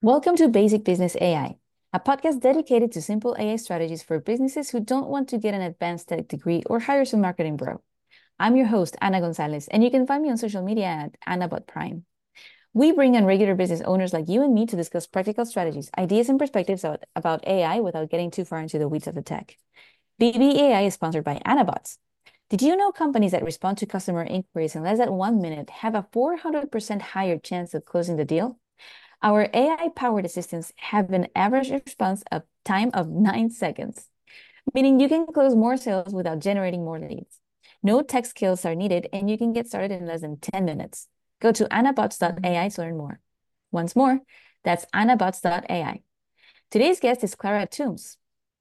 Welcome to Basic Business AI, a podcast dedicated to simple AI strategies for businesses who don't want to get an advanced tech degree or hire some marketing bro. I'm your host, Ana Gonzalez, and you can find me on social media at AnnaBotPrime. We bring on regular business owners like you and me to discuss practical strategies, ideas, and perspectives about AI without getting too far into the weeds of the tech. BBAI is sponsored by AnnaBots. Did you know companies that respond to customer inquiries in less than 1 minute have a 400% higher chance of closing the deal? Our AI-powered assistants have an average response of time of 9 seconds, meaning you can close more sales without generating more leads. No tech skills are needed, and you can get started in less than 10 minutes. Go to annabots.ai to learn more. Once more, that's annabots.ai. Today's guest is Clara Toombs.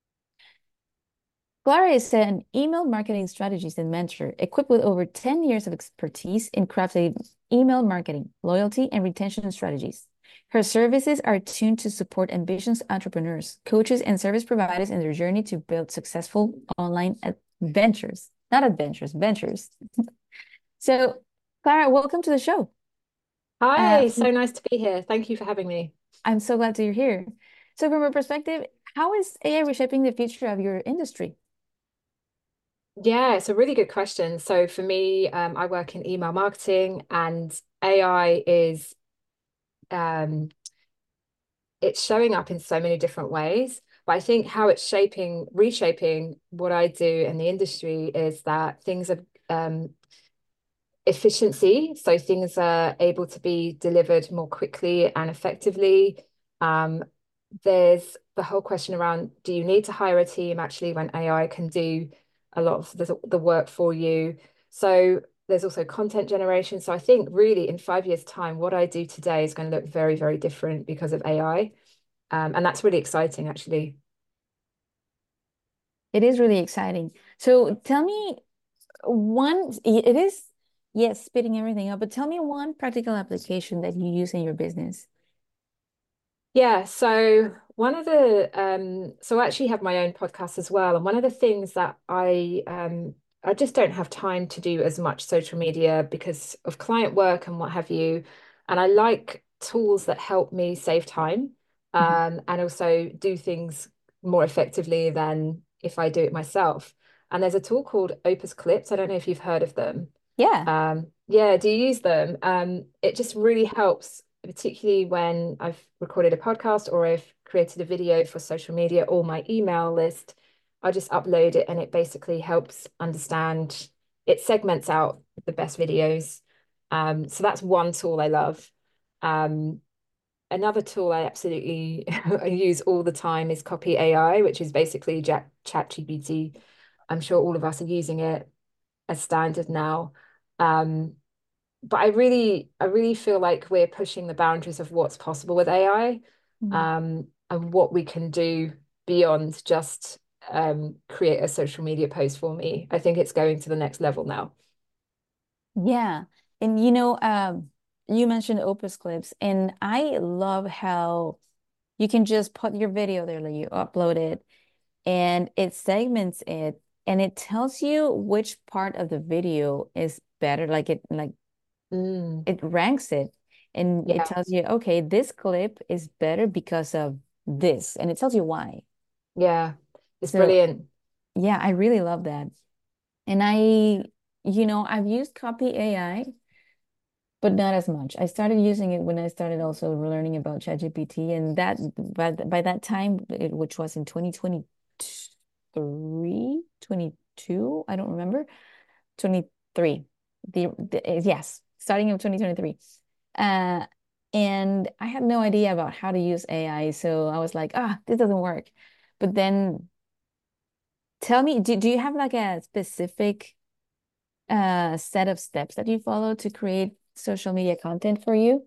Clara is an email marketing strategist and mentor equipped with over 10 years of expertise in crafting email marketing, loyalty, and retention strategies. Her services are tuned to support ambitious entrepreneurs, coaches, and service providers in their journey to build successful online ventures. Not adventures, ventures. So, Clara, welcome to the show. Hi, so nice to be here. Thank you for having me. I'm so glad that you're here. So, from your perspective, how is AI reshaping the future of your industry? Yeah, it's a really good question. So for me, I work in email marketing, and AI is um, it's showing up in so many different ways. But I think how it's reshaping what I do in the industry is that things are efficiency. So things are able to be delivered more quickly and effectively. Um, there's the whole question around, do you need to hire a team actually when AI can do a lot of the work for you? So there's also content generation. So I think really in 5 years' time, what I do today is going to look very, very different because of AI. And that's really exciting, actually. It is really exciting. So, tell me it is, yes, spitting everything up, but tell me one practical application that you use in your business. Yeah, so so I actually have my own podcast as well. And one of the things that I just don't have time to do as much social media because of client work and what have you. And I like tools that help me save time Mhm. and also do things more effectively than if I do it myself. And there's a tool called Opus Clips. I don't know if you've heard of them. Yeah. Yeah, do you use them? It just really helps, particularly when I've recorded a podcast or I've created a video for social media or my email list. I just upload it and it basically helps understand, it segments out the best videos. So that's one tool I love. Um, Another tool I absolutely I use all the time is Copy AI, which is basically ChatGPT. I'm sure all of us are using it as standard now. Um, but I really feel like we're pushing the boundaries of what's possible with AI, Mm. and what we can do beyond just create a social media post for me. I think it's going to the next level now. Yeah. And you mentioned Opus Clips, and I love how you can just put your video there, like you upload it, and it segments it, and it tells you which part of the video is better. Mm, It ranks it, and it yeah, tells you, okay, this clip is better because of this, and it tells you why. yeah, it's So brilliant. yeah, I really love that. And I've used Copy AI, but not as much. I started using it when I started also learning about ChatGPT, and that by that time, which was in 2023, 22, I don't remember, 23. Yes, starting of 2023. Uh, and I had no idea about how to use AI, so I was like, this doesn't work. But then tell me, do you have like a specific set of steps that you follow to create social media content for you?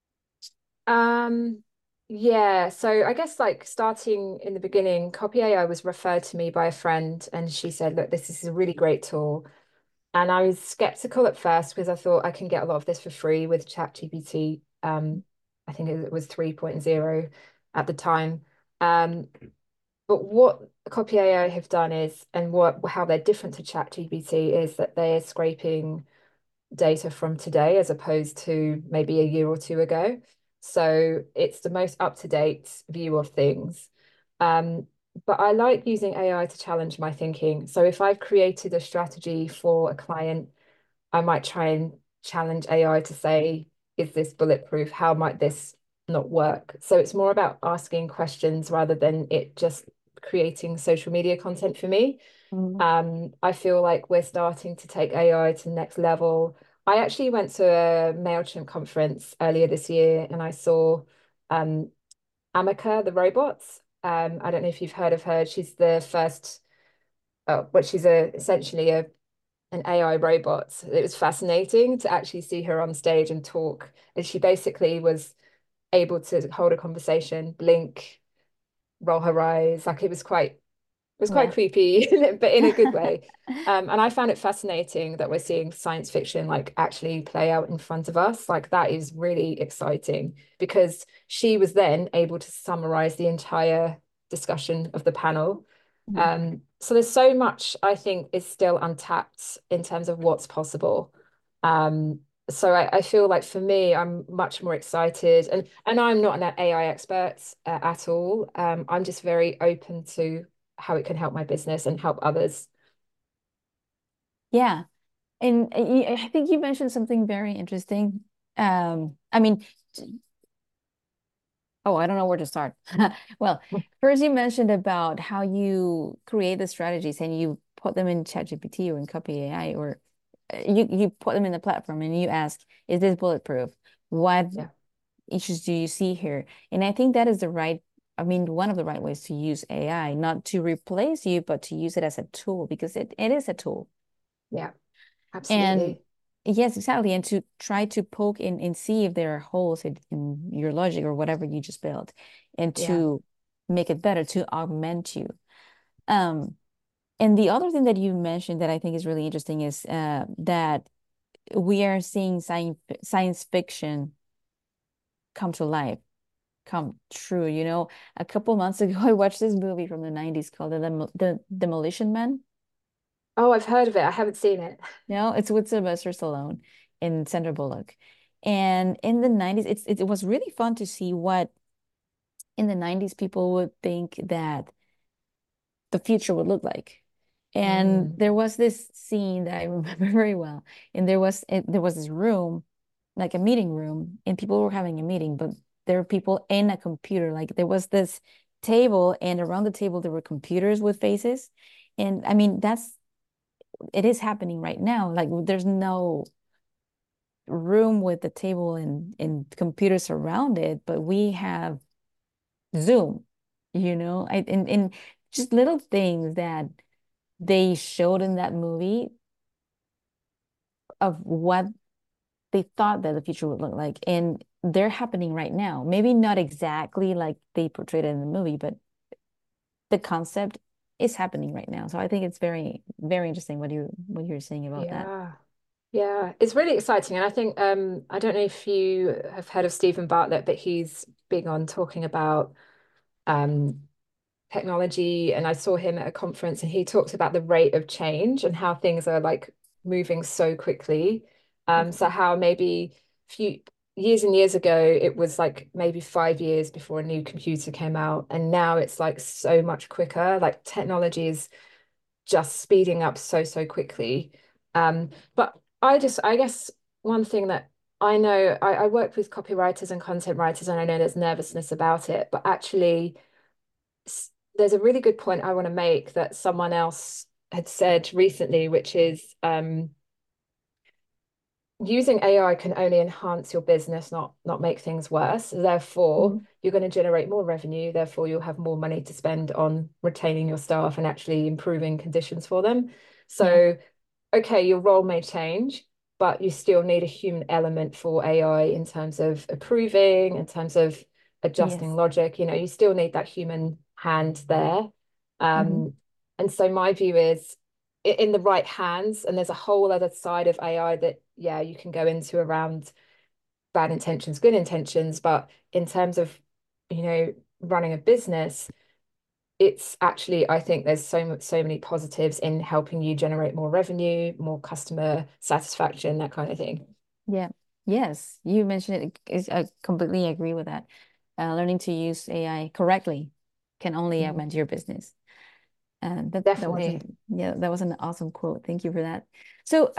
Um, yeah, so I guess like starting in the beginning, Copy AI was referred to me by a friend, and she said, "Look, this is a really great tool." And I was skeptical at first because I thought I can get a lot of this for free with ChatGPT. I think it was 3.0 at the time. Um, but what Copy AI have done is, and what how they're different to ChatGPT is that they're scraping data from today as opposed to maybe a year or two ago. So it's the most up-to-date view of things. Um, but I like using AI to challenge my thinking. So if I've created a strategy for a client, I might try and challenge AI to say, is this bulletproof? How might this not work? So it's more about asking questions rather than it just creating social media content for me. Mhm. I feel like we're starting to take AI to the next level. I actually went to a MailChimp conference earlier this year and I saw um, Amika, the robots. I don't know if you've heard of her. She's the first, but she's essentially an AI robot. It was fascinating to actually see her on stage and talk. And she basically was able to hold a conversation, blink, roll her eyes. Like it was quite Yeah. creepy, but in a good way. And I found it fascinating that we're seeing science fiction like actually play out in front of us. Like that is really exciting because she was then able to summarize the entire discussion of the panel. Mhm. So there's so much I think is still untapped in terms of what's possible. Um, so I feel like for me, I'm much more excited, and I'm not an AI expert at all. I'm just very open to how it can help my business and help others. Yeah. And I think you mentioned something very interesting. I mean, oh, I don't know where to start. Well, first you mentioned about how you create the strategies and you put them in ChatGPT or in Copy AI, or you put them in the platform and you ask, is this bulletproof? What Yeah, issues do you see here? And I think that is the right, I mean, one of the right ways to use AI, not to replace you, but to use it as a tool because it is a tool. yeah, And absolutely. yes, exactly. And to try to poke in and see if there are holes in your logic or whatever you just built, and Yeah, to make it better, to augment you. Um, and the other thing that you mentioned that I think is really interesting is that we are seeing science fiction come to life, come true. You know, a couple months ago, I watched this movie from the 90s called the Demolition Man. oh, I've heard of it. I haven't seen it. No, it's with Sylvester Stallone and Sandra Bullock. And in the 90s, it was really fun to see what in the 90s people would think that the future would look like. And Mm, there was this scene that I remember very well. And there was this room, like a meeting room, and people were having a meeting, but there were people in a computer. Like there was this table, and around the table there were computers with faces. And I mean, it is happening right now. Like there's no room with the table and computers around it, but we have Zoom, and just little things that they showed in that movie of what they thought that the future would look like. And they're happening right now. Maybe not exactly like they portrayed it in the movie, but the concept is happening right now. So I think it's very, very interesting what you're saying about that. yeah. Yeah, it's really exciting. And I think I don't know if you have heard of Stephen Bartlett, but he's big on talking about um technology. And I saw him at a conference and he talked about the rate of change and how things are like moving so quickly. So Mhm. how maybe few years and years ago it was like maybe 5 years before a new computer came out, and now it's like so much quicker. Like technology is just speeding up so quickly. But I guess one thing that I know, I work with copywriters and content writers, and I know there's nervousness about it, but actually, there's a really good point I want to make that someone else had said recently, which is using AI can only enhance your business, not make things worse. Therefore, Mhm. you're going to generate more revenue. Therefore, you'll have more money to spend on retaining your staff and actually improving conditions for them. Yeah. So okay, your role may change, but you still need a human element for AI in terms of approving, in terms of adjusting Yes. logic. You know, you still need that human hand there. Hmm. Um, and so my view is in the right hands, and there's a whole other side of AI that, yeah, you can go into around bad intentions, good intentions, but in terms of, running a business, it's actually, I think there's so many positives in helping you generate more revenue, more customer satisfaction, that kind of thing. Yeah. Yes, you mentioned I completely agree with that. Learning to use AI correctly can only Mm, augment your business. And that definitely. wasn't, yeah, that was an awesome quote. Thank you for that. So,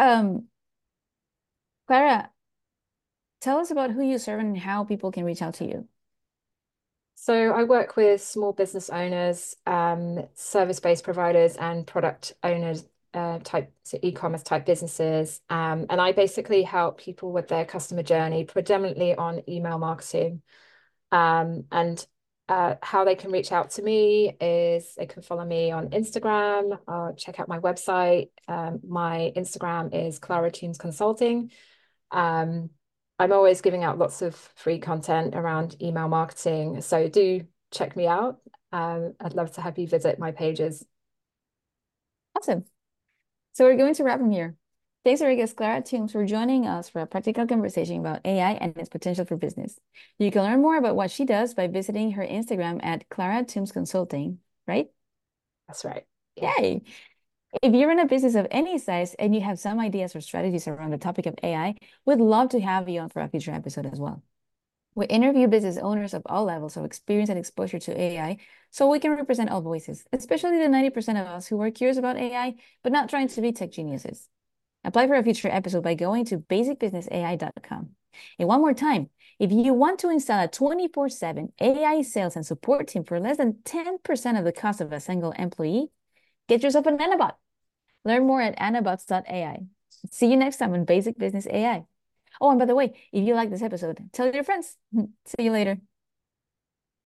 Clara, tell us about who you serve and how people can reach out to you. So I work with small business owners, service-based providers, and product owners type, so e-commerce type businesses. And I basically help people with their customer journey, predominantly on email marketing. And how they can reach out to me is they can follow me on Instagram or check out my website. My Instagram is Clara Toombs Consulting. Um, I'm always giving out lots of free content around email marketing, so do check me out. I'd love to have you visit my pages. Awesome. So we're going to wrap from here. Thanks, our guest Clara Toombs, for joining us for a practical conversation about AI and its potential for business. You can learn more about what she does by visiting her Instagram at Clara Toombs Consulting, right? That's right. Yeah, Yay. If you're in a business of any size and you have some ideas or strategies around the topic of AI, we'd love to have you on for a future episode as well. We interview business owners of all levels of experience and exposure to AI so we can represent all voices, especially the 90% of us who are curious about AI but not trying to be tech geniuses. Apply for a future episode by going to basicbusinessai.com. And one more time, if you want to install a 24/7 AI sales and support team for less than 10% of the cost of a single employee, get yourself an Anabot. Learn more at anabots.ai. See you next time on Basic Business AI. Oh, and by the way, if you like this episode, tell your friends. See you later.